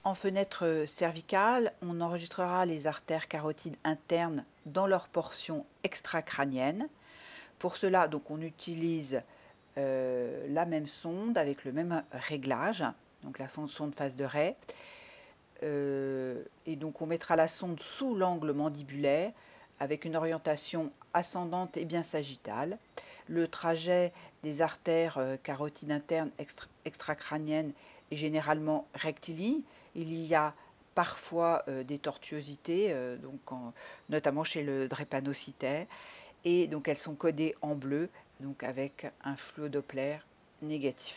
En fenêtre cervicale, on enregistrera les artères carotides internes dans leur portion extracrânienne. Pour cela, donc, on utilise la même sonde avec le même réglage, donc la sonde face de raie. Et donc on mettra la sonde sous l'angle mandibulaire avec une orientation ascendante et bien sagittale. Le trajet des artères carotides internes extracrâniennes est généralement rectiligne. Il y a parfois des tortuosités, notamment chez le drépanocytaire, et donc elles sont codées en bleu, donc avec un fluodoppler négatif.